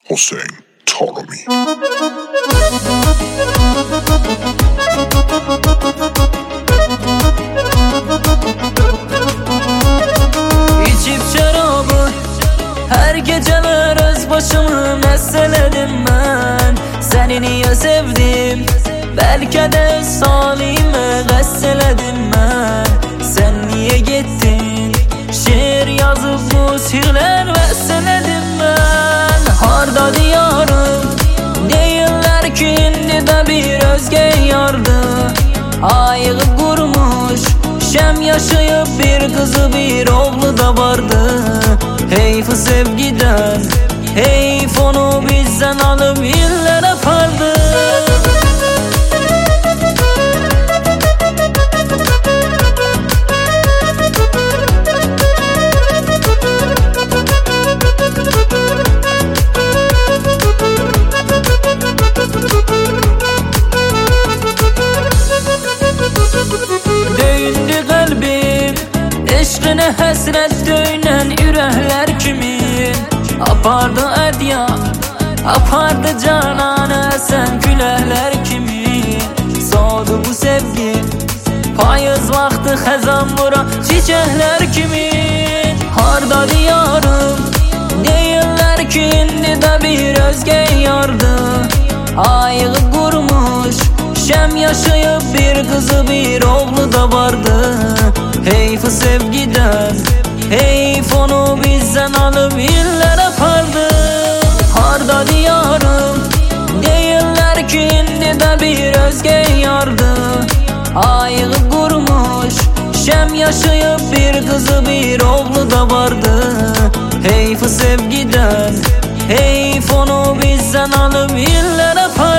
Hüseyin Tarumi. İçip şarabı her geceler öz başımı meseledim ben. Seni niye sevdim, belki de salime gesseledim ben. Sen niye gittin, şiir yazıp bu sirler veseledim ben. Harda diyarım, değiller ki indi de bir özge yardı. Ayığı kurmuş, şem yaşayıp bir kızı bir oğlu da vardı. Heyf sevgiden, heyf onu bizden alıp illere apardı. Döyündü kalbim, eşkine hasret döynen yürekler kimin? Apardı edya, apardı cananı sen külehler kimin? Soğudu bu sevgi, payız vakti xezan vura çiçekler kimin? Harda diyarım, değiller ki indi de bir özge yardı. Ayığı kurmuş, şem yaşayıp bir kızı bir oğlu da vardı. Heyf sevgiden, heyf onu bizden alıp illere apardı. Harda diyarım, değiller ki indi de bir özge yardı. Ayığı kurmuş, şem yaşayıp bir kızı bir oğlu da vardı. Heyf sevgiden, heyf onu bizden alıp illere apardı.